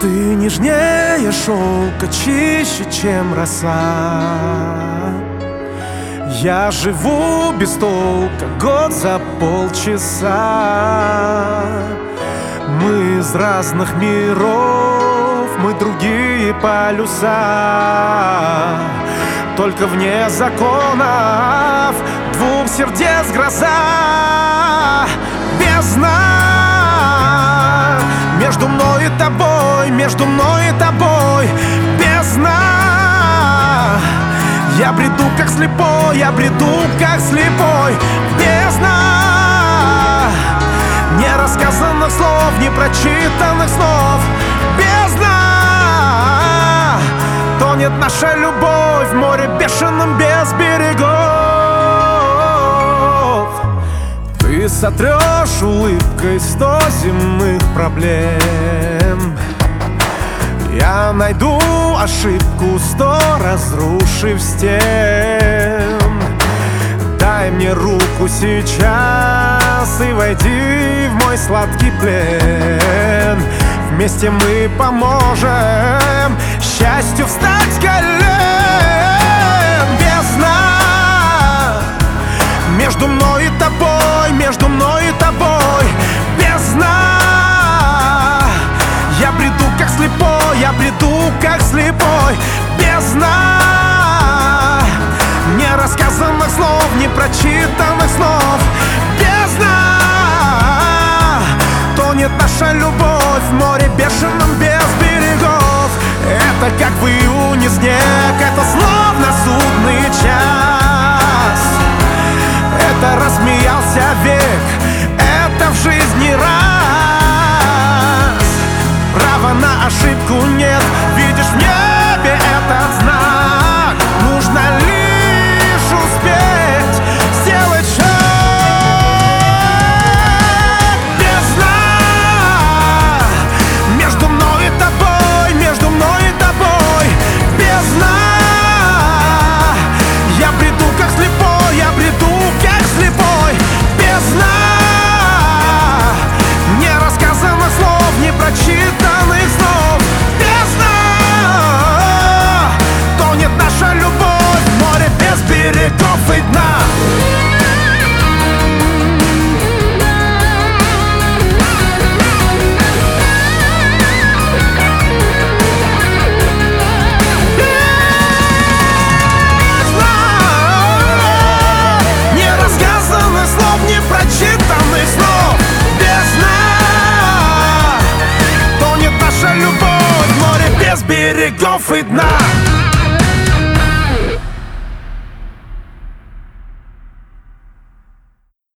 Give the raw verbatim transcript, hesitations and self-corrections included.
Ты нежнее шелка, чище, чем роса. Я живу без толка год за полчаса. Мы из разных миров, мы другие полюса. Только вне законов двух сердец гроза. Бездна между мной и тобой, между мной и тобой. Бездна. Я бреду как слепой, я бреду как слепой. Бездна нерассказанных слов, непрочитанных снов. Бездна. Тонет наша любовь в море бешеном без берегов. Ты сотрешь улыбкой сто земных проблем. Я найду ошибку, сто разрушив стен. Дай мне руку сейчас и войди в мой сладкий плен. Вместе мы поможем счастью встать с колен. Бездна между мной и тобой, между мной и тобой. Бездна. Я бреду как слепой, я бреду как слепой. Бездна нерассказанных слов, непрочитанных снов. Бездна. Тонет наша любовь в море бешеном без берегов. Это как в июне снег, это словно судный час. Это рассмеялся век, это в жизни раз. Права на ошибку нет, видишь в небе этот знак. Нужно лишь успеть сделать шаг. Бездна между мной и тобой, между мной и тобой. Бездна. Я бреду как слепой, я бреду как слепой. Бездна нерассказанных слов, непрочитанных снов. Бездна. Тонет наша любовь в море без берегов и дна. Нерассказанных слов, непрочитанных снов. Бездна. Тонет наша любовь в море без берегов и дна.